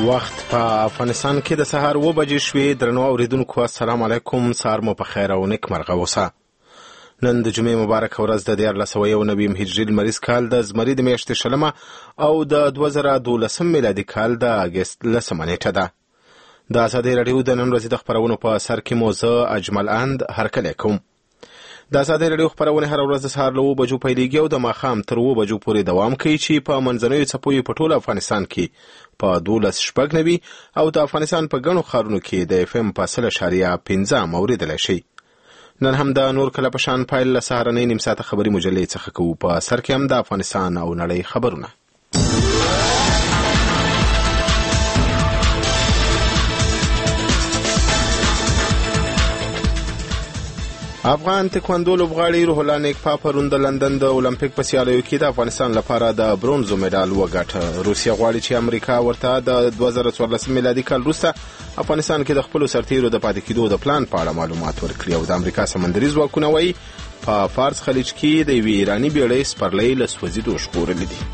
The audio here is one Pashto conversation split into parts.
وخت په افغانستان کې د سهار 9 بجې شوې. درنو اوریدونکو السلام علیکم، سهار مو په خیر او نیک مرغه اوسه. نن د جمعې مبارک ورځ د 1409 هجري لمریز کال د زمري د میاشتې شلمه او د 2012 میلادي کال د اگست 10 نیټه ده. د ازادي رادیو د نن ورځې د خبرونو په سر کې موزه اجمل اند هرکلی کوم. د ازادي رادیو خبرونه هر ورځ د سهار له 9 بجو پیلېږي او د ماښام تر 9 بجو پورې دوام کوي چې په منځنیو څپو په ټول افغانستان کې په 12.9 او د افغانستان په ګڼو ښارونو کې د اف ام په 0.15 اوریدلی شي. نن هم د نور کله په شان پایل له سهارنۍ نیم ساعته خبري مجلې څخه کوو. په سر کې هم د افغانستان او نړۍ خبرونه. افغان تکواندو لوبغاړي روح الله نیکپا پرون د لندن د اولمپیک په سیالیو کې د افغانستان لپاره د برونزو مډال وګاټه. روسیا غواړي چې امریکا ورته د 2014 میلادي کال وروسته افغانستان کې د خپل سرتیرو د پاتې کېدو د پلان په اړه معلومات ورکړي او د امریکا سمندري ځواکونه وایي په فارس خلیج کې د یوې ایراني بیړۍ سپرلۍ له سوځېدو ژغورلې دي.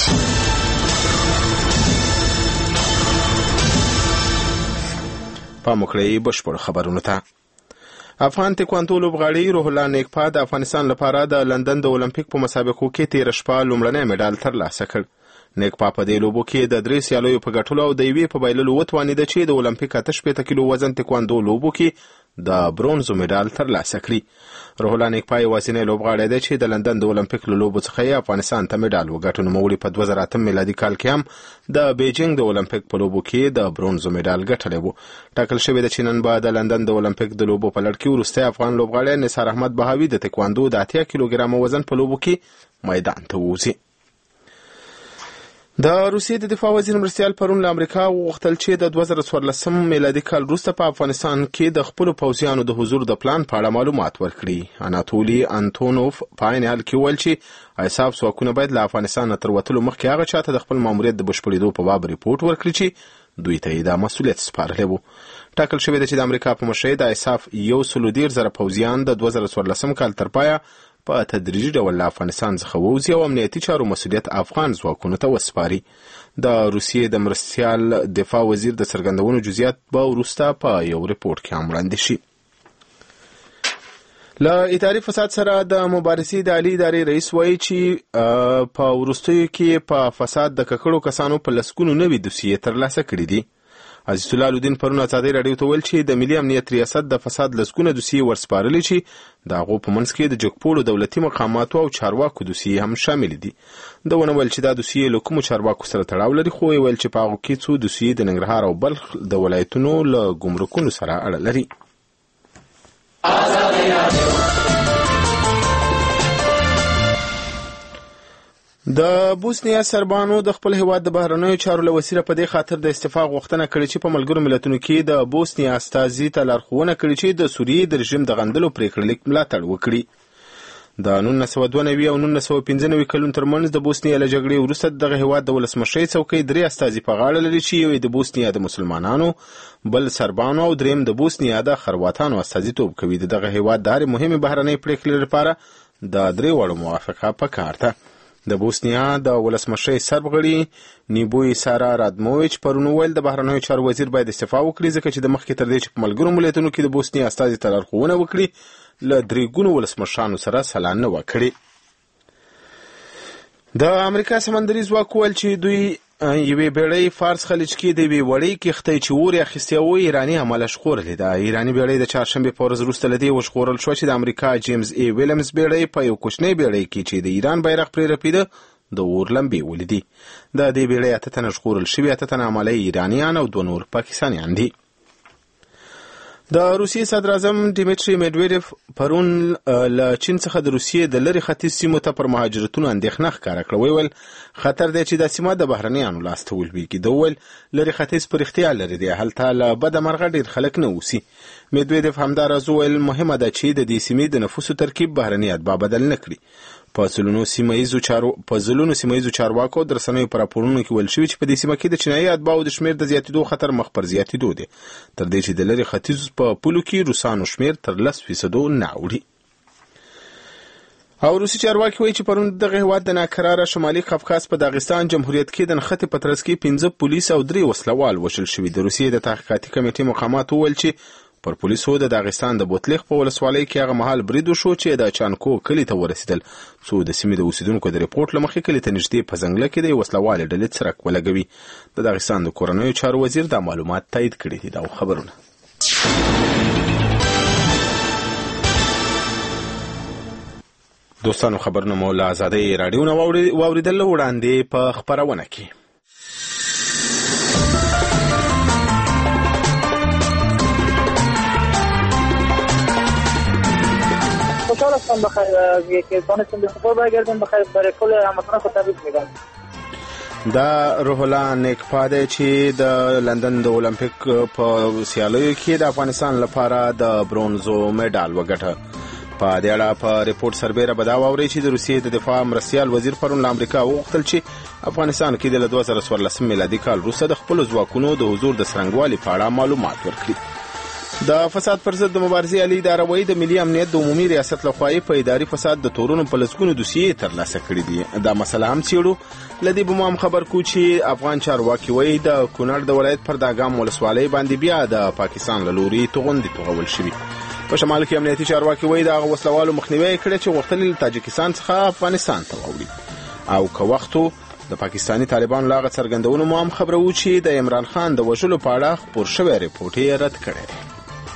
پام وکړئ بشپړ خبرونو ته. افغان تکواندو لوبغاړي روح الله نیکپا د افغانستان لپاره د لندن د اولمپیک په مسابقو کې تیر شپه لومړنی مډال ترلاسه کړ. نیکپا په دې لوبو کې د 3 سیالیو په ګټلو او د یوې په بایللو وتوانېده چې د اولمپیک 88 کیلو وزن تکواندو لوبو کې د برونزو مډال ترلاسه کړي. روح الله نیکپا یوازینی لوبغاړی دی چې د لندن د اولمپیک له لوبو څخه یې افغانستان ته مډال وګاټه. نوموړي په 2008 میلادي کال کې هم د بیجینګ د اولمپیک په لوبو کې د برونزو مډال ګټلی و. ټاکل شوی دی چې نن به د لندن د اولمپیک د لوبو په لړ کې وروستی افغان لوبغاړی نثار احمد بهاوي د تکواندو د 80 کیلوګرامه وزن په لوبو کې میدان ته ووځي. د روسیې د دفاع وزیر مرستیال پرون له امریکا وغوښتل چې د 2014 میلادي کال وروسته په افغانستان کې د خپلو پوځیانو د حضور د پلان په اړه معلومات ورکړي. اناتولي انتونوف په عین حال کې وویل چې ایساف ځواکونه باید له افغانستان تر وتلو مخکې هغه چاته د خپل ماموریت د بشپړېدو په باب ریپورټ ورکړي چې دوی ته یې دا مسؤلیت سپارلی و. ټاکل شوی دی چې د امریکا په مشرۍ د ایساف 113,000 پوځیان د 2014 کال تر پایه په تدریجي ډول له افغانستان څخه ووځي او امنیتي چارو مسؤلیت افغان ځواکونو ته وسپاري. د روسیې د مرستیال دفاع وزیر د څرګندونو جزئیات به وروسته په یو ریپورټ کې هم وړاندې شي. له اداري فساد سره د مبارزې د عالی ادارې رئیس وایي چې په وروستیو کې په فساد د ککړو کسانو په لسګونو نوي دوسیې ترلاسه کړي دي. عزیز الله الدین پرون ازادي رادیو ته ویل چې د ملي امنیت ریاست د فساد لسګونه دوسیې ورسپارلې چې د هغو په منځ کې د جګپوړو دولتي مقاماتو او چارواکو دوسیې هم شامل دي. د ونه ویل چې دا دوسیې له کومو چارواکو سره تړاو لري، خو ویل چې په هغو کې څو دوسیې د ننګرهار او بلخ د ولایتونو له ګمرکونو سره اړه لري. د بوسنیا سربانو د خپل هیواد د بهرنیو چارو له وزیره په دې خاطر د استعفا غوښتنه کړې چې په ملګرو ملتونو کې د بوسنیا استازي ته لارښوونه کړې چې د سوریې د رژیم د غندلو پریکړه لیک ملاتړ وکړي. د 1992 او 1995 کلونو ترمنځ د بوسنیا له جګړې وروسته دغه هیواد د ولسمشرۍ څوکۍ 3 استازي په غاړه لري چې یو د بوسنیا د مسلمانانو، بل سربانو او دریم د بوسنیا د خرواتانو استازیتوب کوي. دغه هیواد د هرې مهمې بهرنۍ پریکړې لپاره د 3 وړو موافقه پکار ده. د بوسنیا د ولسمشرۍ سرغړي نیبوی سارا رادموویچ پرون ویل د بهرنیو چارو وزیر باید استعفا وکړي، ځکه چې د مخکې تر دې چې په ملګرو ملتونو کې د بوسنیا استازي ته لارښوونه وکړي له 3 ګونو ولسمشرانو سره سلا نه وه کړې. د امریکا سمندري ځواک ویل چې دوی یوې بیړۍ فارس خلیج کې د یوې وړۍ کښتۍ چې اور یې اخیستی و ایراني عمله ژغورلې ده. ایراني بیړۍ د چهارشنبې په ورځ وروسته له دې وژغورل شوه چې د امریکا جیمز ای ویلمز بیړۍ په یو کوچنۍ بیړۍ کې چې د ایران بیرغ پرې رپېده د اور لمبې ولیدي. د دې بیړۍ 8 تنه ژغورل شوي، 8 تنه عملی ایرانیان او 2 نور پاکستانیان دي. د روسیې صدراعظم ډیمیټري میډویډیف پرون له چین څخه د روسیې د لرې ختیځ سیمو ته پر مهاجرتونو اندېښنه ښکاره کړه. ویل خطر دی چې دا سیمه د بهرنیانو لاس ته ولویږي. ده وویل لرې ختیځ په رښتیا لرې دی، هلته له بده مرغه ډېر خلک نه اوسي. میډویډیف همداراز وویل مهمه ده چې د دې سیمې د نفوسو ترکیب بهرني اتباع بدل نه کړي. په ځلونو سیمه ییزو چارواکو د رسنیو په راپورونو کې ویل شوي چې په دې سیمه کې د چینایي اتباعو د شمېر د زیاتېدو خطر مخ پر زیاتېدو دی، تر دې چې د لرې ختیځ په پولو کې روسانو شمېر تر 10% نه اوړي. او روسي چارواکي وایي چې پرون دغه هیواد د ناکراره شمالي قفقاز په داغستان جمهوریت کې د نښتې په ترڅ کې 15 پولیس او 3 وسلوال وژل شوي. د روسیې د تحقیقاتي کمیټې مقامات وویل چې پر پولیسو د داغستان د بوتلیخ په ولسوالۍ کې هغه مهال برید وشو چې د چانکو کلي ته ورسېدل، څو د سیمې د اوسیدونکو د ریپورت له مخې کلي ته نږدې په ځنګله کې د وسلوالې ډلې څرک ولګوي. د داغستان د کورنیو چارو وزیر دا معلومات تایید کړي دي. دا خبرونه دوستانو خبرونه مو له آزادۍ راډیو نه واوریدل. وړاندې په خبرونه کې خوشحال هستم بخیر که تانستم به خبر برگردیم بخیر برای کل هموطنان خود تبریک میگم. دا روح الله نیکپاده چې د لندن د اولمپیک په سیالیو کې د افغانستان لپاره د برونزو میډال وګټه. په دې اړه په ریپورت سربېره به دا واورئ چې د روسیې د دفاع مرستیال وزیر پرون له امریکا وغوښتل چې افغانستان کې د 2014 میلادي کال وروسته د خپلو ځواکونو د حضور د څرنګوالي په اړه معلومات ورکړي. د فساد پر ضد د مبارزې عالی اداره وایي د ملي امنیت د عمومي ریاست لخوا په اداري فساد د تورونو په لسګونو دوسیې ترلاسه کړي دي. دا مسله هم څېړو. له دې به مو هم خبر کو چې افغان چارواکي وایي د کونړ د ولایت پر داګام ولسوالۍ باندې بیا د پاکستان له لوري توغندي توغول شوي. په شمال کې امنیتي چارواکي وایي د هغه وسلوالو مخنیوی کړی چې غوښتل له تاجکستان څخه افغانستان ته واوړي. او که وختو د پاکستاني طالبانو له هغه څرګندونو مو هم خبرو چې د عمران خان د وژلو په اړه خپور شوی ریپورټ یې رد کړی دی.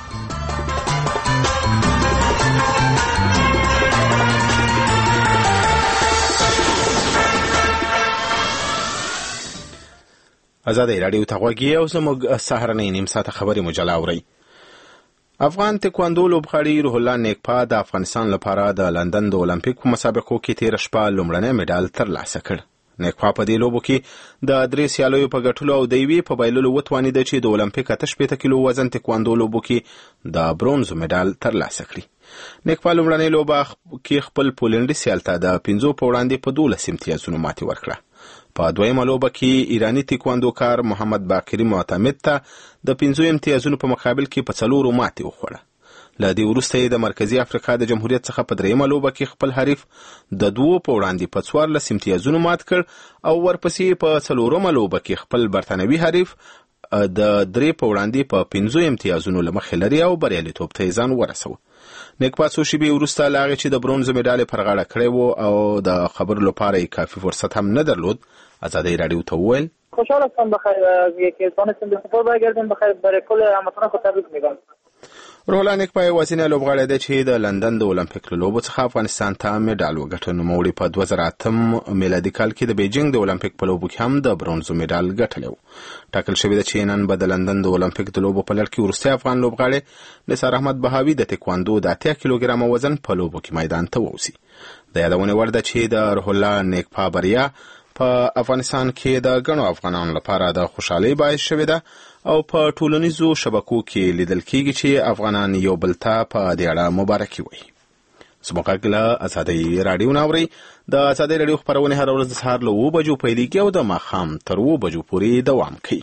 آزادۍ راډیو ته غوږ یې او زموږ سهارنۍ نیم ساعته خبرې مجله اورئ. افغان تکواندو لوبغاړي روح الله نیکپا د افغانستان لپاره د لندن د اولمپیک په مسابقو کې تېره شپه لومړنی میډال ترلاسه کړ. نیکپا په دې لوبو کې د 3 سیالیو په ګټلو او د یوې په بایللو وتوانېده چې د اولمپیک 88 کیلو وزن تکواندو لوبو کې د برونز میډال ترلاسه کړي. نیکپا لومړنۍ لوبه کې خپل پولنډي سیال ته د 5 په وړاندې په 12 امتیازونو ماتې ورکړه. په دویمه لوبه کې ایرانی تکواندوکار محمد باقری معتمد ته د 5 امتیازونو په مقابل کې په 4 ماتې وخوړه. له دې وروسته یې د مرکزی افریقا د جمهوریت څخه په دریمه لوبه کې خپل حریف د 2 په وړاندې په 14 امتیازونو مات کړ او ورپسې په 4مه لوبه کې خپل برتانوي حریف د 3 په وړاندې په 5 امتیازونو له مخې لري او بریالیتوب ته ځان ورسوه. نیکپا څو شېبې وروسته له هغې چې د برونز میډال پر غاړه کړی و او د خبرو لپاره یې کافي فرصت هم نه درلود، آزادۍ راډیو ته وویل خوشحال هستم بخیر که تانستم به خبر برگردیم بخیر برای کل هموطنان خود تبریک میگم. روح الله نیکپا یوازینی لوبغاړی دی چې د لندن د اولمپیک له لوبو څخه افغانستان ته میډال وګټه. نوموړي په 2008 میلادي کال کې د بیجینګ د اولمپیک په لوبو کې هم د برونزو میډال ګټلی و. ټاکل شوې ده چې نن به د لندن د اولمپیک د لوبو په لړ کې وروستی افغان لوبغاړی نثار احمد بهاوي د تکواندو د 80 کیلوګرامه وزن په لوبو کې میدان ته ووځي. د یادونې وړ ده چې د روح الله نیکپا بریا په افغانستان کې د ګڼو افغانانو لپاره د خوشحالۍ باعث شوې ده او په ټولنیزو شبکو کې لیدل کېږي چې افغانان یو بل ته په دې اړه مبارکي وایي. زموږ غږ له آزادۍ راډیو نه اورئ. د آزادۍ راډیو خپرونې هره ورځ د سهار له 7 بجو پیلېږي او د ماښام تر 7 بجو پورې دوام کوي.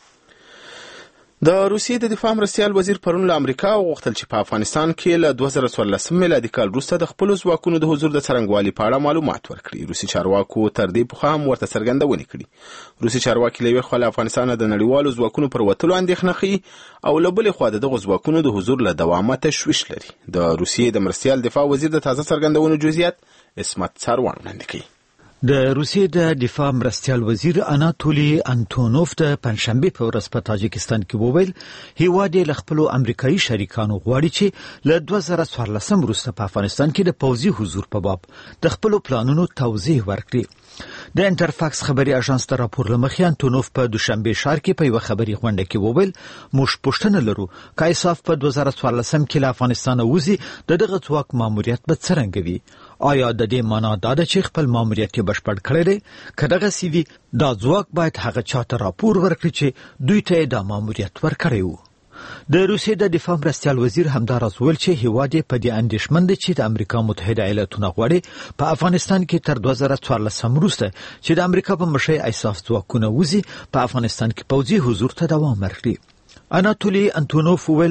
د روسیې د دفاع مرستیال وزیر پرون له امریکا وغوښتل چې په افغانستان کې له 2014 میلادي کال وروسته د خپلو ځواکونو د حضور د څرنګوالي په اړه معلومات ورکړي. روسي چارواکو تر دې پخوا هم ورته څرګندونې کړي. روسي چارواکي له یوې خوا له افغانستانه د نړیوالو ځواکونو پر وتلو اندېښنه ښيي او له بلې خوا د دغو ځواکونو د حضور له دوامه تشویش لري. د روسیې د مرستیال دفاع وزیر د تازه څرګندونو جزئیات اسمت ساروان وړاندې کوي. د روسیې د دفاع مرستیال وزیر اناتولی انتونوف د پنځشنبه په ورځ په تاجکستان کې وویل هیواد له خپل امریکایي شریکانو غواړي چې له 2014 وروسته په افغانستان کې د پوځي حضور په باب د خپل پلانونو توضیح ورکړي. د انټرفاکس خبري اژانس ته راپور لمخې انتونوف په دوشنبه ښار کې په یو خبري غونډه کې وویل موږ پوښتنه لرو چې ایساف په 2014 کې له افغانستان وځي دغه ځواک ماموریت به څرنګه وي. آیا د دې معنا دا ده چې خپل ماموریت بشپړ کړی دی؟ که دغه سی وي دا ځواک باید هغه چاته راپور ورکړي چې دوی ته دا ماموریت ورکړی و. د روسیې د دفاع مرستیال وزیر همداراز ویل چې هیواد په دې اندېښمن دی چې د امریکا متحده ایالاتونه غواړي په افغانستان کې تر 2014 وروسته چې د امریکا په مشرۍ ایساف ځواکونه وځي په افغانستان کې پوځي حضور ته دوام ورکړي. اناتولی انتونوف ویل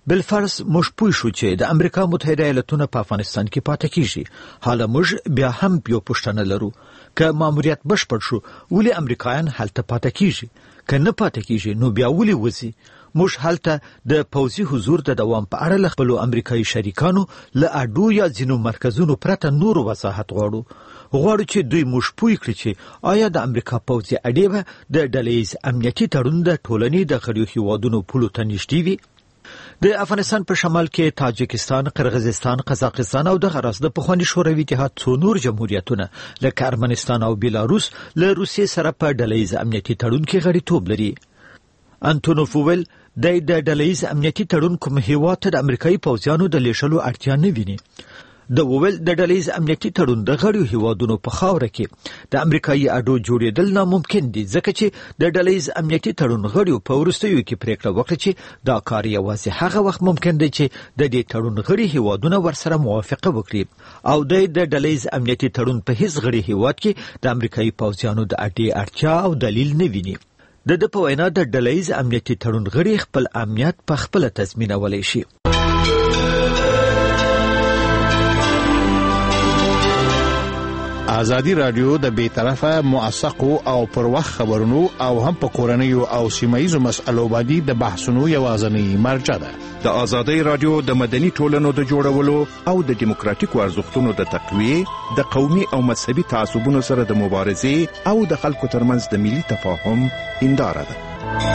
بلفرض موږ پوه شو چې د امریکا متحده ایالاتونه په افغانستان کې پاتې کیږي. حالا موږ بیا هم یو پوښتنه لرو، که ماموریت بشپړ شو ولې امریکایان هلته پاتې کیږي؟ که نه پاتې کیږي نو بیا ولې وځي؟ موږ هلته د پوځي حضور د دوام په اړه له خپلو امریکایي شریکانو له اډو یا ځینو مرکزونو پرته نور وضاحت غواړو چې دوی موږ پوه کړي چې آیا د امریکا پوځي اډې به د ډلهییز امنیتي تړون د ټولنې د غړیو هیوادونو پولو ته نږدې وي؟ د افغانستان په شمال کې تاجکستان، قرغیزستان، قزاقستان او دغه راز د پخواني شوروي اتحاد څو نور جمهوریتونه لکه ارمنستان او بیلاروس له روسیې سره په ډلهییز امنیتي تړون کې غړیتوب لري. انټونوف وویل د ډلهییز امنیتي تړون کوم هیواد ته د امریکایي پوځیانو د لیږلو اړتیا نه ویني. د وویل د ډلهییز امنیتي تړون د غړیو هیوادونو په خاوره کې د امریکایي اډو جوړېدل ناممکن دي، ځکه چې د ډلهییز امنیتي تړون غړیو په وروستیو کې پریکړه وکړه چې دا کار یوازې هغه وخت ممکن دی چې د دې تړون غړي هیوادونه ورسره موافقه وکړي او د ډلهییز امنیتي تړون په هیڅ غړي هیواد کې د امریکایي پوځیانو د اډې اړتیا او دلیل نه ویني. د په وینا د ډلهییز امنیتي تړون غړي خپل امنیت په خپل تضمینولی شي. ازادي رادیو د بیطرفه موثقو او پر وخت خبرونو او هم په کورنیو او سیمایي مسألو باندې د بحثونو یوازینی مرجع ده. د ازادي رادیو د مدني ټولنو د جوړولو او د دیموکراتیکو ارزښتونو د تقویه، د قومي او مذهبي تعصبونو سره د مبارزې او د خلکو ترمنځ د ملي تفاهم هنداره ده.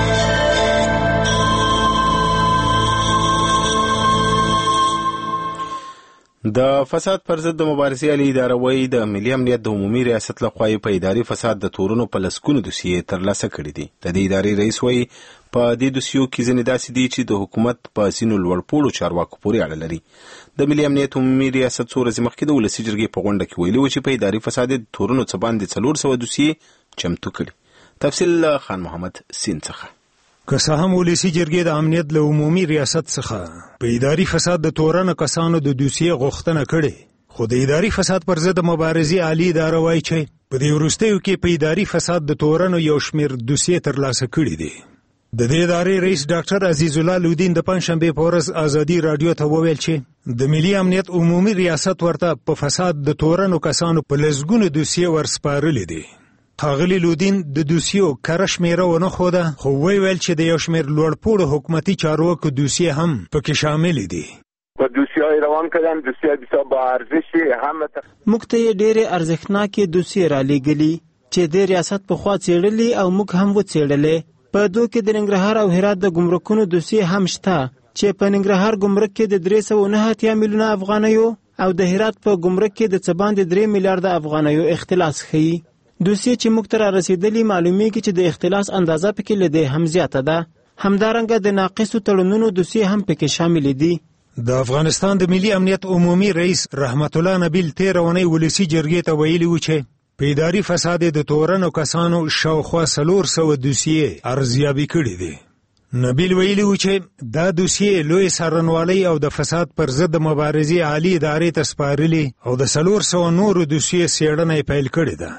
د فساد پر ضد د مبارزې عالی اداره وایي د ملي امنیت د عمومي ریاست لخوا په اداري فساد د تورونو په لسګونو دوسیې ترلاسه کړي دي. د دې ادارې رئیس وایي په دې دوسیو کې ځینې داسې دي چې د حکومت په ځینو لوړپوړو چارواکو پورې اړه لري. د ملي امنیت عمومي ریاست څو ورځې مخکې د ولسي جرګې په غونډه کې ویلي و چې په اداري فساد د تورونو څخه باندې 400 دوسیې چمتو کړي. تفصیل خان محمد سین څخه. که څه هم ولسي جرګې د امنیت له عمومي ریاست څخه په اداري فساد د تورنو کسانو د دوسیې غوښتنه کړې، خو د اداري فساد پر ضد مبارزې عالی اداره وایي چې په دې وروستیو کې په اداري فساد د تورنو یو شمېر دوسیې ترلاسه کړي دي. د دې ادارې رئیس ډاکټر عزیز الله لودین د پنځشنبې په ورځ ازادي رادیو ته وویل چې د ملي امنیت عمومي ریاست ورته په فساد د تورنو کسانو په لسګونو دوسیې ورسپارلې دي. ښاغلي لودین د دوسیو کره شمېره ونه ښوده، خو ویل چې د یو شمېر لوړپوړو حکومتي چارواکو دوسیې هم پکې شاملې دي. و دوسیه‌های روان کردن، دوسیه بسیار با ارزشی هم موږ ته یې ډېرې ارزښتناکې دوسیې رالیږلي چې د ریاست پخوا څېړلې او موږ هم وڅېړلې. په دو کې د ننګرهار او هرات د ګمرکونو دوسیې هم شته چې په ننګرهار ګمرک کې د 309 میلیونه افغانیو او د هرات په ګمرک کې د څه باندې 3 میلیارډه افغانیو اختلاس ښیي. دوسیې چې موږ ته رارسېدلي معلومیږي چې د اختلاس اندازه پکې له دې هم زیاته ده. همدارنګه د ناقصو تړونونو دوسیې هم پکې شاملې دي. د افغانستان د ملي امنیت عمومي رئیس رحمت الله نبیل 13 اونۍ ولسي جرګې ته ویلي و چې په اداري فساد د تورنو کسانو شاوخوا 400 دوسیې ارزیابي کړي دي. نبیل ویلي و چې دا دوسیې لوی څارنوالۍ او د فساد پر ضد مبارزې عالی ادارې ته سپارلي او د 400 نورو دوسیې څېړنه یې پیل کړې ده.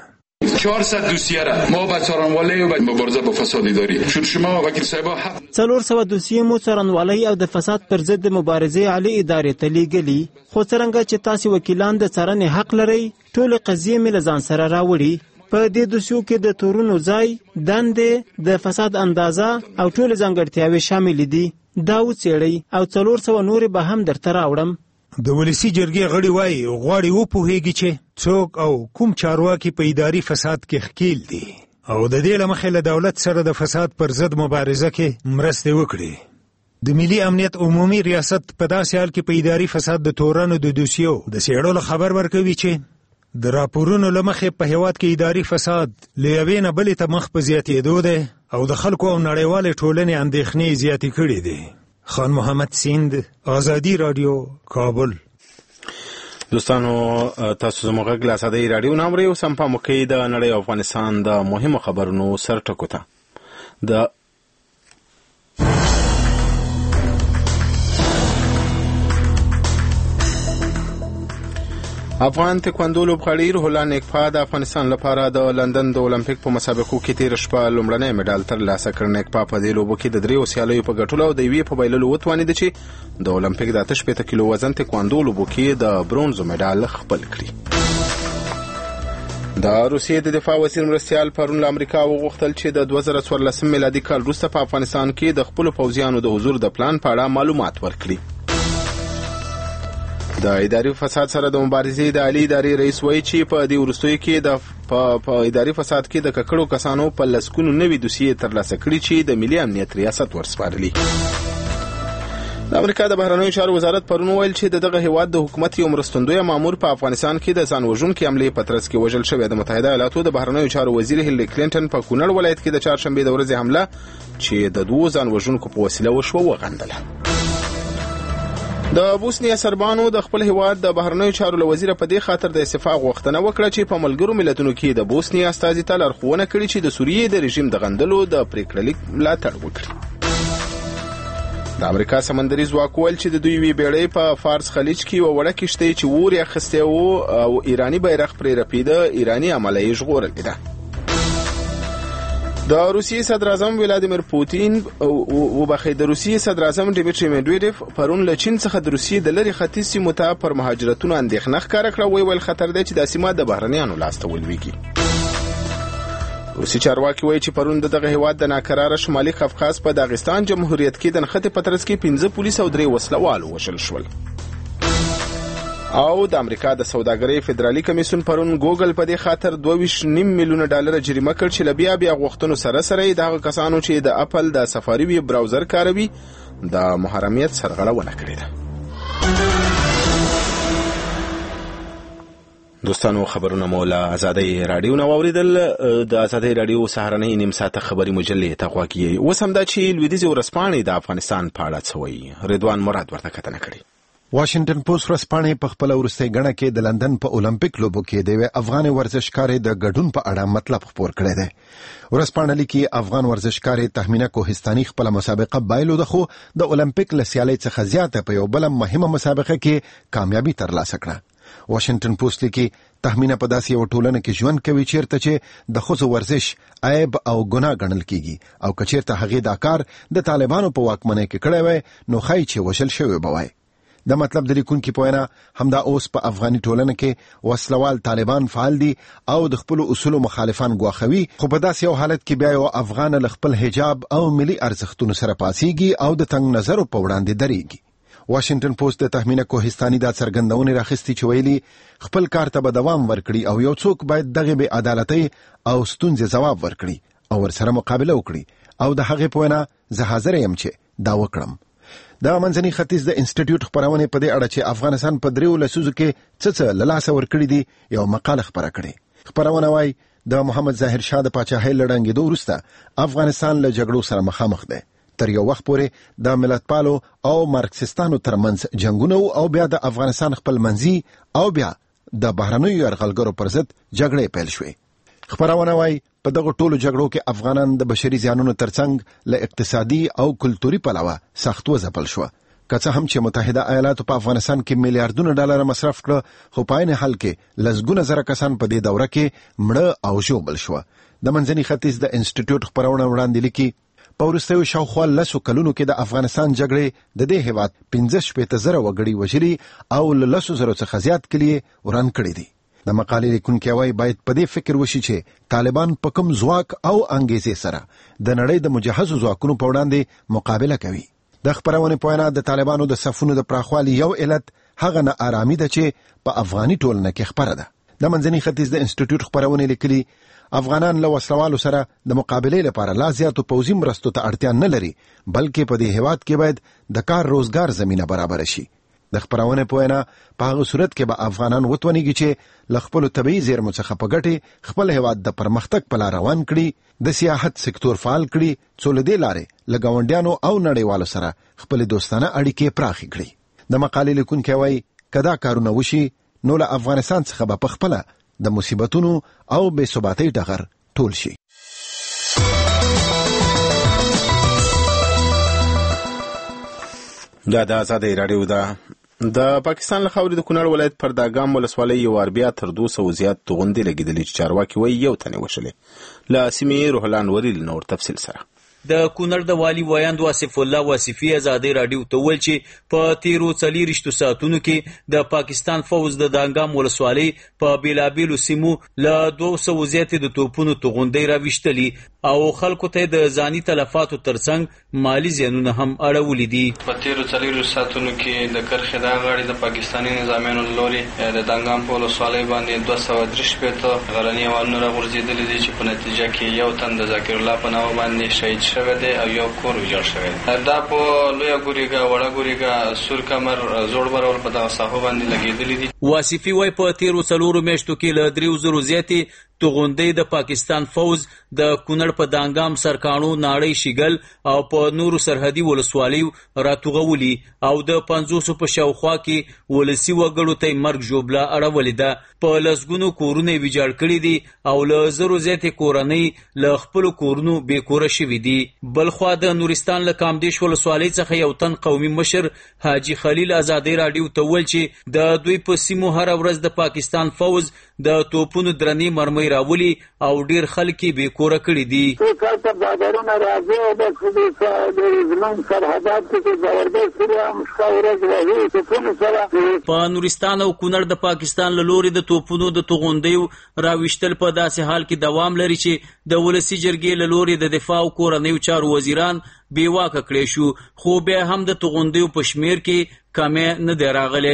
400 دوسیه را ما به څارنوالۍ و مبارزه با فساد اداری چون شما وکیل صاحب 400 دوسیې مو څارنوالۍ او د فساد پر ضد مبارزې عالی ادارې ته لیږلي، خو څرنګه چې تاسو وکیلان د څارنې حق لرئ، ټول قضیې مې له ځان سره راوړي. په دې دوسیو کې د تورونو ځای، دندې، د فساد اندازه او ټول ځانګړتیاوې شامل دي. دا وڅېړئ او 400 نورې به هم درته راوړم. د ولسي جرګې غړي وایي غواړي وپوهیږي چې څوک او کوم چارواکي په اداري فساد کې ښکیل دي او د دې له مخې له دولت سره د فساد پر ضد مبارزه کې مرستې وکړي. د ملي امنیت عمومي ریاست په داسې حال کې په اداري فساد د تورنو د دوسیو د څېړلو خبر ورکوي چې د راپورونو له مخې په هیواد کې اداري فساد له یوې نه بلې ته مخ په زیاتېدو دی او د خلکو او نړیوالې ټولنې اندېښنې زیاتې کړې دي. خان محمد سیند، ازادي رادیو، کابل. دوستانو تاسو زموږ غږ له ازادي رادیو نه اورئ. اوس هم په موقع د نړۍ او افغانستان د مهمو خبرونو سرټکو ته د افغان تکواندو لوبغاړی روح الله نیکپا د افغانستان لپاره د لندن د اولمپیک په مسابقو کې تیر شپه لومړنی مډال ترلاسه کړ. نیکپا په دې لوبو کې د دریو سیالیو په ګټلو او د یوې په بایللو وتوانید چې د اولمپیک د 8 کیلو وزن تکواندو لوبو کې د برونز مډال خپل کړي. د روسیې د دفاع وزیر مرستیال پرون له امریکا وغوښتل چې د 2014 میلادي کال وروسته په افغانستان کې د خپل پوځیانو د حضور د پلان په اړه معلومات ورکړي. د اداري فساد سره د مبارزې د عالی ادارې رئیس وایي چې په دې وروستیو کې د اداري فساد کې د ککړو کسانو په لسګونو نوي دوسیې ترلاسه کړي چې د ملي امنیت ریاست ورسپارلي. د امریکا د بهرنیو چارو وزارت پرون ویل چې دغه هیواد د حکومت یو مرستندوی مامور په افغانستان کې د ځان وژونکي حملې په ترڅ کې وژل شوی. د متحده ایالاتو د بهرنیو چارو وزیر هیلری کلینټن په کونړ ولایت کې د چهارشنبه د ورځې حمله چې د دوه ځان وژونکو په وسیله وشوه وغندله. د بوسنیا سربانو د خپل هیواد د بهرنیو چارو وزیر په دې خاطر د استعفا غوښتنه وکړه چې په ملګرو ملتونو کې د بوسنیا استازي ته لارښوونه کړې چې د سوریې د رژیم د غندلو د پریکړه لیک ملاتړ وکړي. د امریکا سمندري ځواک ویل چې د دوی وی بیړۍ په فارس خلیج کې یوه وړه کښتۍ چې اور یې اخیستی و او ایراني بیرغ پرې رپېده ایراني عمله یې ژغورلې ده. د روسیې صدر اعظم ولادیمیر پوتین د روسیې صدر اعظم ډیمیټری میډویډیف پرون له چین څخه د روسیې د لرې ختیځ سیمو ته پر مهاجرتونو اندېښنه ښکاره کړه. ویل خطر دی چې دا سیمه د بهرنیانو لاسته ولویږي. روسي چارواکي وایي چې پرون دغه هیواد د ناکراره شمالي قفقاز په داغستان جمهوریت کې د نښتې په ترڅ کې 15 پولیس او 3 وسلوال وژل شول. او د امریکا د سوداګرۍ فدرالي کمیسیون پرون ګوګل په دې خاطر 2.5 میلیون ډالر جریمه کړ چې لبیا بیا غوښتنو سره سره د هغه کسانو چې د اپل د سفاري ویب براوزر کاروي د محرمیت سرغړونه کړې ده. دوستانو خبرونه مولا آزادۍ رادیو نو اوریدل. د آزادۍ رادیو سهارنۍ نیم ساعته خبري مجلې ته غواګي. وسم دا چې لویدیځ ورسپانې د افغانستان په اړه څه وایي. رضوان مراد ورته کتنه کړې. واشنگټن پوسټ ورځپاڼې په خپل وروستۍ غڼه کې د لندن په اولمپیک لوبو کې د افغان ورزشکار د ګډون په اړه مطلب خبر کړی دی. ورځپاڼه لیکي افغان ورزشکار تخمینه کوهستاني خپل مسابقه بایلو د خو د اولمپیک لسیالۍ څخه زیاته په یو بل مهمه مسابقه کې کامیابی ترلاسه کړه. واشنگټن پوسټ لیکي تخمینه په داسې یو ټولنه کې ژوند کوي چیرته چې د ښځو ورزش عیب او ګناه ګڼل کیږي او که چیرته هغې دا کار د طالبانو په واکمنۍ کې کړی وای نو ښایي چې وژل شوی به وای. د مطلب د لیکونکي په وینا همدا اوس په افغاني ټولنه کې وسلوال طالبان فعال دي او د خپل اصولو مخالفان ګواښوي. خو په داسې یو حالت کې بیا یو افغان له خپل حجاب او ملي ارزښتونو سره پاسيږي او د تنګ نظرو په وړاندې درېږي. واشنگټن پوسټ د تخمینه کوهستاني دا څرګندونه راخستې چې ویلي خپل کار ته به دوام ورکړي او یو څوک باید دغه بې عدالتۍ او ستونزې ځواب ورکړي او ورسره مقابله وکړي او د هغې په وینا زه حاضر یم چې دا وکړم. د منځني ختیځ د انسټیټیوټ خبرونه په دې اړه چې افغانستان په 3 لسیزو کې څه لاسه ورکړي دي یو مقاله خبره کړې. خبرونه وايي د محمد ظاهر شاه د پاچاهۍ لړنګېدو وروسته افغانستان له جګړو سره مخامخ دی. تر یو وخت پورې د ملتپالو او مارکسستانو ترمنځ جنگونه او بیا د افغانستان خپل منځي او بیا د بهرنیو یرغلګرو پر ضد جګړې پیل شوې. خبرونه وايي په دغه ټولو جګړو کې افغانان د بشري زیانونو ترڅنګ له اقتصادي او کلتوري پلوه سخت وځپل شو. که څه هم چې متحده ایالاتو په افغانستان کې میلیارډونه ډالر مصرف کړ خو په عین حال کې لسګونه زره کسان په دې دوره کې مړه او ژوبل شو. د منځني ختیځ د انسټیټیوټ خبرونه وړاندې لیکي په وروستیو شاوخوا 10 کلونو کې د افغانستان جګړې د دې هیواد 15,000 وګړي وژلي او له 10,000 څخه زیات کلیې وران کړي دي. د مقالې لیکونکي وايي باید په دې فکر وشي چې طالبان په کوم ځواک او انګیزې سره د نړۍ د مجهزو ځواکونو په وړاندې مقابله کوي. د خبرونه په وینا د طالبانو د صفونو د پراخوالي یو علت هغه نه آرامي ده چې په افغاني ټولنه کې خبره ده. د منځني ختیځ د انسټیټیوټ خبرونه لیکلي افغانان له وسلوالو سره د مقابلې لپاره لا زیاتو پوځي مرستو ته اړتیا نه لري بلکې په دې هیواد کې باید د کار روزګار زمينه برابر شي. د خبرونه په وینا په هغه صورت کې به افغانان وتونیږي چې ل خپل طبيعي زیرمو څخه په ګټه خپل هیواد د پرمختګ په لار روان کړي، د سیاحت سکتور فعال کړي، څو لدې لارې لګاونډیانو او نړیوالو سره خپل دوستانه اړیکې پراخې کړي. د مقالې لیکونکي وايي کدا کارونه وشي نو له افغانستان څخه به خپل د مصیبتونو او بې ثباتۍ ډغر ټول شي. دا د آزادۍ رادیو ده. د پاکستان له خاورې د کونړ ولایت پر داګام ولسوالۍ یو بیا تر 200 زیات توغندې لګېدلې چې چارواکي وایي یو تنې وشلې. له سیمې روح الله انوري له نور تفصیل سره. د کونړ د والي ویاند واصف الله واصفي ازادي راډیو ته ویل چې په تیرو 40 ساعتونو کې د پاکستان فوز د دانګام ولسوالۍ په بیلابیلو سیمو له 200 زیات د توپونو توغندې راوښتلې او خلکو ته د ځاني تلفاتو ترڅنګ مالی زیانونه هم اړولې دي. په تیرو 40 ساعتونو کې د کرخې د غاړې د پاکستاني نظامیانو لوري د دانګام په ولسوالۍ باندې 233 غرنی وانونه راغورځېدلې دي چې په نتیجه کې یو تن د ذکر الله په نامه باندې شهید شوی دی او یو کور ویجاړ شوی دی. دا په لویه ګوریګا وړه ګوریګا سور کمر زوړ برول په دغه ساحو باندې لګېدلې دي. واصفي وای په تیرو 4 میاشتو کې له 3,000 زیاتې توغندې د پاکستان فوز د کونړ په دانګام سرکانو ناړۍ شیګل او په نورو سرحدي ولسوالیو راتوغولي او د 500 په شاوخوا کې ولسی وګړو ته مرګ جوړبلا اړولې ده. په لسګونو کورونه ویجاړ کړي دي او له 1,000 زیاتې کورنۍ له خپل کورونو بې کوره شوي دي. بلخوا د نورستان له کامدیش ولسوالۍ څخه یو تن قومي مشر حاجی خلیل ازادي راډیو ته ویل چې د دوی په سیمو هر ورځ د پاکستان فوز د توپونو درنې مرمۍ راولي او ډیر خلک بې کوره کړي دي. کله بازارونه راځي او د زمون سرحدات کې زبردست سره مشاورت راځي توپونو سره. په نورستان او کونړ د پاکستان له لوري د توپونو د توغندیو راوښتل په داسې حال کې دوام لري چې د ولسی جرګې له لوري د دفاع او کورنیو چارو وزیران بې واکه کړی شو خو بیا هم د توغندیو په شمیر کې کمې نه دی راغلی.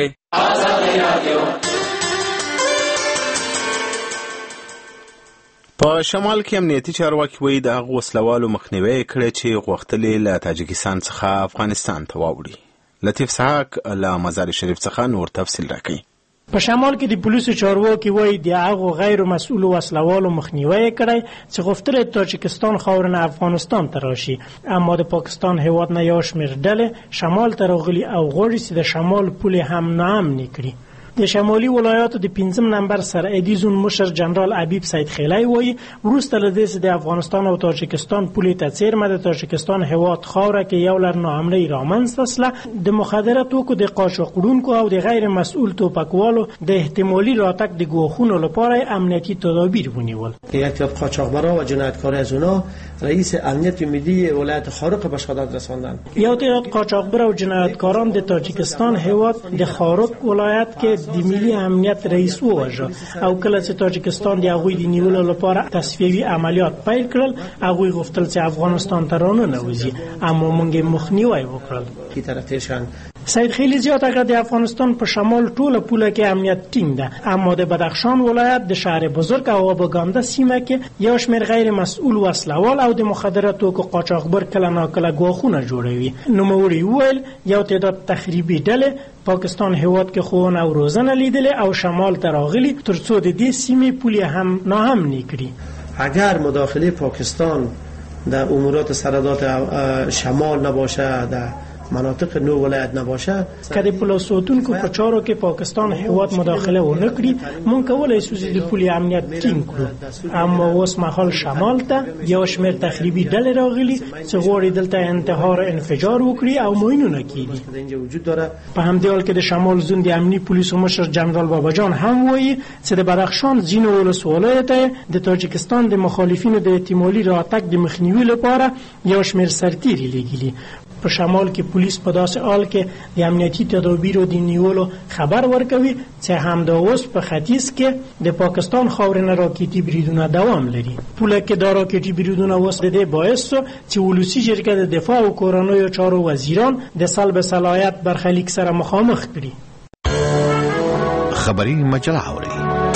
په شمال کې امنیتي چارواکي وایي د هغو وسلوالو مخنیوی کړی چې غوښتلې له تاجکستان څخه افغانستان ته واوړي. لطیف سحاق له مزار شریف څخه نور تفصیل راکوي. په شمال کې د پولیسو چارواکي وایي د هغو غیر مسؤلو وسلوالو مخنیوی کړی چې غوښتل تاجکستان خاورینه افغانستان ته راشي، اما د پاکستان هیواد نه یو شمېر ډلې شمال ته راغلي او غواړي چې د شمال پولې هم ناامنې کړي. د شمالي ولایاتو د 5 نمبر سرحدي زون مشر جنرال حبیب سید خیلی وایي وروسته له دې چې د افغانستان او تاجکستان پولې ته څیرمه د تاجکستان هیواد خاوره کې یو لړ ناامنۍ رامنځته سوه، د مخدره توکو د قاچاق وړونکو او د غیر مسؤل توپکوالو د احتمالي راتګ د ګواښونو لپاره امنیتي تدابیر ونیول. یک تعداد قاچاقبرا و جنایتکاران از اونها رئیس امنیت ملی ولایت خارق به شهادت رساندند. یو تعداد قاچاقبرا و جنایتکاران د تاجکستان هیواد د خارق ولایت کې د ملي امنیت رئیس وواژه او کله چې تاجکستان د هغوی د نیولو لپاره تصفیوي عملیات پیل کړل هغوی غوښتل چې افغانستان ته راننوځي اما موږ مخنیوی وکړل. سید خیلی زیاته کړه د افغانستان په شمال ټوله پوله کې امنیت ټینګ ده، اما د بدخشان ولایت د شهر بزرگ او آباگانده سیمه کې یو شمېر غیر مسؤل وسلوال او د مخدره توکو قاچاقبر کله ناکله ګواښونه جوړوي. نوموړي وویل یو تعداد تخریبي ډلې پاکستان هیواد کې ښوونه او روزنه لیدلې او شمال ته راغلي ترڅو د دې سیمې پولې هم ناامنې کړي. اگر مداخله پاکستان در امورات سرحدات شمال نباشه، در مناطق نو ولایت نباشه، که د پولیس ساتونکو په چارو کې پاکستان هیواد مداخله ونه کړي مونږ کولای شو چې د پولې امنیت ټینګ کړو، اما اوس مهال شمال ته یو شمېر تخریبي ډلې راغلي چې غواړي دلته انتحار انفجار وکړي او ماینونه کیږي. په همدې حال کې د شمال زون د امنیتي پولیسو مشر جنرال باباجان هم وایي چې د بدخشان ځینو ولسوالیو ته د تاجکستان د مخالفینو د احتمالي راتګ د مخنیوي لپاره یو شمېر سرتیري لیږلي. په شمال کې پولیس په داسې حال کې د امنیتي تدابیرو د نیولو خبر ورکوي چې همدا اوس په ختیځ کې د پاکستان خاورینه راکټي بریدونه دوام لري. پوله کې دا راکټي بریدونه اوس د دې باعث شو چې ولسی جرګه د دفاع او کورنیو چارو وزیران د سلب صلاحیت برخلیک سره مخامخ کړي. خبری مجله اوري.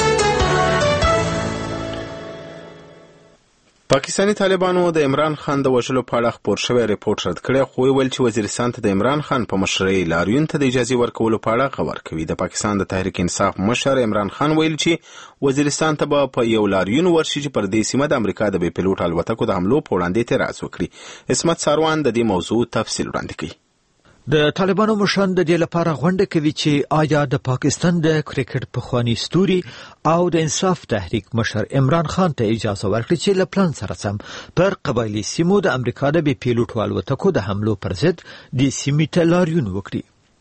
پاکستانی طالبانو د عمران خان د وژلو په اړه خپور شوی ریپورت رد کړی، خو ویل چې وزیرستان ته د عمران خان په مشرۍ لاریون ته د اجازه ورکولو په اړه خبر کوي. د پاکستان د تحریک انصاف مشر عمران خان ویل چې وزیرستان ته به په یو لاریون ورشي چې پر دې سیمه د امریکا د بې پیلوټ الوتکو د حملو په وړاندې اعتراض وکړي. اسمت ساروان د دې موضوع تفصیل وړاندې کوي. د طالبانو مشران د دې لپاره غونډه کوي چې آیا د پاکستان د کرکټ پخوانی ستوري او د انصاف تحریک مشر عمران خان ته اجازه ورکړي چې له پلان سره سم پر قبایلی سیمو د امریکا د بې پیلوټ الوتکو د حملو پر ضد د سیمې ته لاریون وکړي.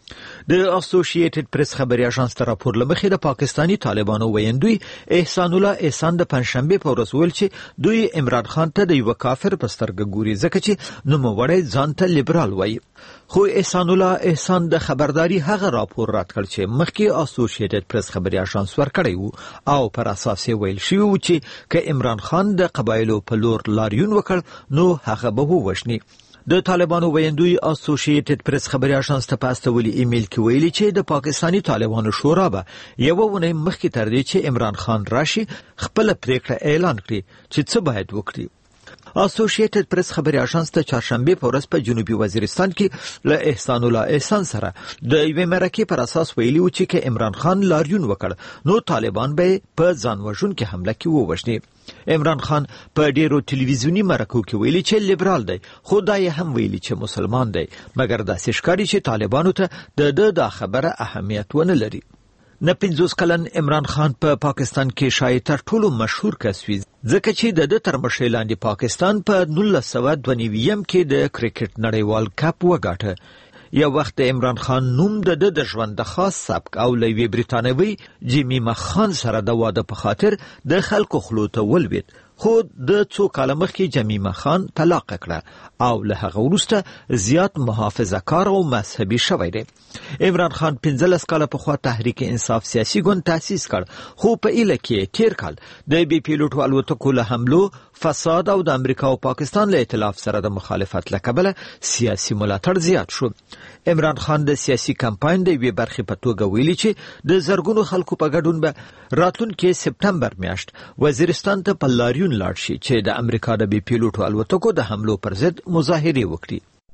د اسوسییټډ پریس خبري اژانس تر راپور لمخې د پاکستانی طالبانو ویندوی احسان الله احسان د پنځشنبه په ورځ ویل چې دوی عمران خان ته د یو کافر په سترګه ګوري ځکه چې نوموړی ځان ته لیبرال وایي. خو احسان الله احسان د خبرداري هغه راپور رد کړ چې مخکې اسوسییټډ پریس خبري اژانس ورکړی وو او پر اساس یې ویل شوی و چې که عمران خان د قبایلو په لور لاریون وکړ نو هغه به ووژني. د طالبانو ویندوی اسوسییټډ پریس خبري اژانس ته په استولي ایمیل کې ویلي چې د پاکستانی طالبانو شورا به یو ونه مخکې تر دې چې عمران خان راشي خپل پریکړه اعلان کړي چې څه باید وکړي. اسوسییټډ پریس خبري اژانس ته چهارشنبه په ورځ په جنوبي وزیرستان کې له احسان الله احسان سره د یوې مرکې پر اساس ویلي و چې که عمران خان لاریون وکړ نو طالبان به په ځان وژونکې حمله کې ووژني. عمران خان په ډیرو ټلویزیونی مرکو کې ویلي چې لیبرال دی خو دا یې هم ویلي چې مسلمان دی مګر داسې ښکاري چې طالبانو ته د خبره اهمیت ونه لري. نه 50 کلن عمران خان په پاکستان کې شاید تر ټولو مشهور کس وي ځکه چې د تر مشرۍ لاندې پاکستان په 1992 کې د کرکټ نړیوال کپ وګاټه. یو وخت عمران خان نوم د ژوند د خاص سبک او لوی بریتانوي جیمیما خان سره د واده په خاطر د خلکو خلو ته ولوید خو د څو کال مخکې جیمیما خان طلاق کړه او له هغه وروسته زیات محافظه‌کار او مذهبي شوی دی. عمران خان 15 کال پخوا تحریک انصاف سیاسي ګوند تأسیس کړ خو په ایله کې تیر کال د بي پیلوټو الوتکو له حملو فساد او د امریکا او پاکستان له ائتلاف سره د مخالفت لکبله سیاسي ملاتړ زیات شو. عمران خان د سیاسي کمپاین د یوې برخې په توګه ویلي چې د زرګونو خلکو په ګډون به راتلونکي سپټمبر میاشت وزیرستان ته په لاریون لاړ شي چې د امریکا د بي پیلوټو الوتکو د حملو پر ضد مظاهرې وکړي.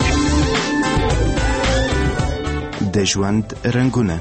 د ژوند رنگونه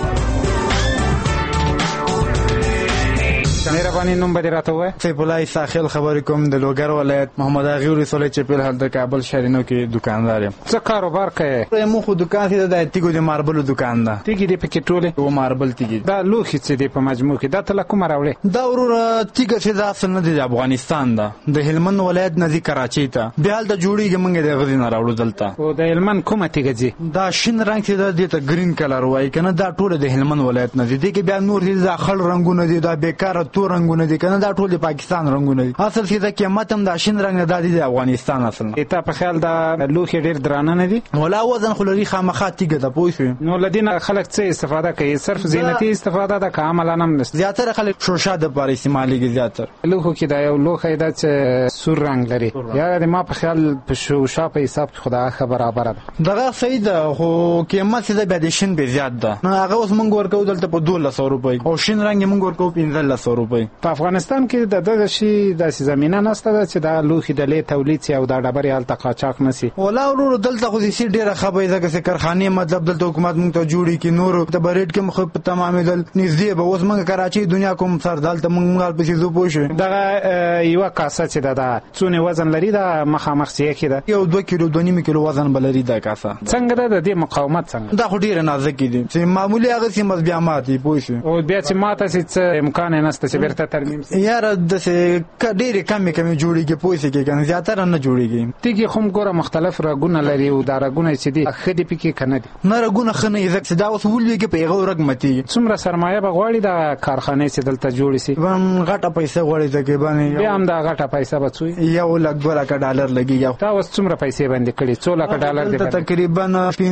مهرباني نوم به راته وای. سیف الله ساحل خبرې کوم د لوګر ولایت محمد اغي ولسوالۍ چې په حال د کابل شهرینو کې دکاندار یم. څه کاروبار کوي؟ مو خو دکان دی د تیګو د ماربل دکان ده. تیګي دی پکې ټوله او ماربل تیګي دا لوخي چې دی په مجموع کې دا تل کوم راوړي. دا ورور تیګه چې د اصل نه دی افغانستان ده د هلمند ولایت نزدیک کراچۍ ته به حال د جوړیږي مونږ د غزین راوړو دلته. او د هلمند کومه تیګه دي؟ دا شین رنگ چې د ته گرین کلر وای کنه دا ټوله د هلمند ولایت نه دي کې بیا نور دي د خړ رنگونه دي دا بیکاره تو رنگونه دي کنه دا ټول د پاکستان رنگونه دي. اصل کې د قیمت هم د شین رنگ نه د افغانستان اصل. ته په خیال دا لوخي ډیر درانه نه دي ولا وزن خلوري خامخا تیګه د پوښي نو لدین خلک څه استفاده کوي صرف زینتی استفاده د کاملا نه نشته. زیاتره خلک شوشا د پاره استعمالي زیاتره لوخو کې دا یو لوخه د سور رنگ لري یا د ما په خیال په شوشا په حساب خدا خبره برابر دغه صحیح ده خو قیمت د بدشن به زیات ده. هغه اوس مونږ ورکو دلته په 1200 روپۍ او شین رنگ مونږ ورکو 1500 روپۍ. په افغانستان کې د دغه شی د زمينه نسته چې دا لوخي د لې تولید او د ډبرې حالت قاچاق نسی ولا ورو دلته خو دې ډیره خبره ده چې کارخانه مطلب دلته حکومت مونږ ته جوړی کې نور د بریټ کې مخ په تمامه دل نږدې به اوس مونږ کراچۍ دنیا کوم سر دلته مونږ په سيزو پوښو دغه یو کاسه چې دا څونه وزن لري دا مخامخ سي کې ده یو 2 کیلو 2.5 کیلو وزن بلري دا کاسه څنګه ده د مقاومت څنګه دا خو ډیره نازک دي چې معمولی هغه سیمه بیا ماتي پوښو او بیا چې ماته چې امکان نشته چې بیرته ترمیم یار د ډیره کمی جوړیږي پوښي کې کنه زیاتره نه جوړیږي تیږي خو ګوره مختلف رګونه لري او دا رګونه چې دي خدي پکې کنه دي نه رګونه خنه یزک دا اوس ولوي کې پیغه رګ متي څومره سرمایه بغواړي دا کارخانه چې دلته جوړی سي غټه پیسې غواړي ځکه باندې بیا هم دا غټه پیسې بچوي یو لک $2 لګي یو تا اوس څومره پیسې باندې کړي $2 دي تقریبا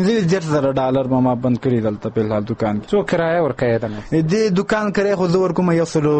$15,000 ما بند کړی دلته په حال دکان څو کرایه ورکړی دا دې دکان کرای خو زور کوم $170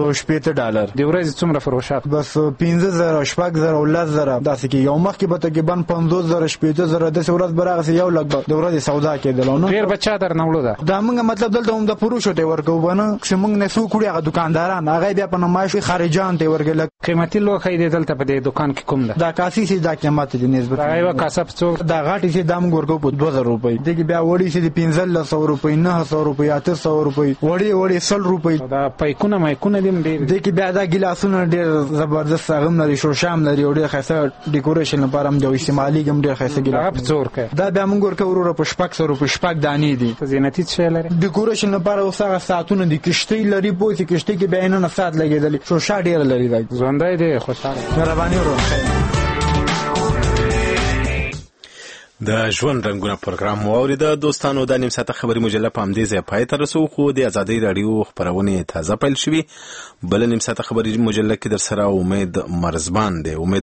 دی ورځ څومره فروشات بس 15,000 شپږ زره داسې کې یو مخ کې به تقریبا 50,000 شپږ د ورځ برابر یو لګ د ورځ سودا کېدل نو ډیر بچا در نوړو دا موږ مطلب دلته هم د فروشو ته ورکو بنه چې موږ نه سو کړی هغه دکانداران هغه بیا په نمایش خارجان ته ورګل قیمتي لوخه دې دلته په دې دکان کې کوم ده دا کاسي سي دا قیمت دې نسبت ایو کاسب څو دا غاټي سي دام ورکو په 2000 روپۍ دغه بیا وړي سي 1500 روپۍ 900 روپۍ 800 روپۍ وړي 100 روپۍ دا پایکونه مایکونه دې دغه بیا دا ګلاسونه ډیر زبردست غم لري شوشام لري ډیر خاصه ډیکوریشن لپاره هم د استعمالي ګم ډیر خاصه ګلاسونه په څور کې دا بیا موږ ورکو ورو په شپږ دانې دي زینتی څه لري ډیکوریشن لپاره اوسه ساعتونه دي کشتۍ لري پوهې کشتۍ کې بیا نه ساعت لګیدل شوشا ډیر لري دا ژوندۍ دي خوشاله مهرباني ورو د ژوند رنگونه پروګرام واورید دوستانو. د نیم ساعته خبري مجله په همدې ځای پای ته رسو، خو د ازادۍ رادیو خبرونه تازه پیل شوي. بل نیم ساعته خبري مجله کې در سره امید مرزبان دی. امید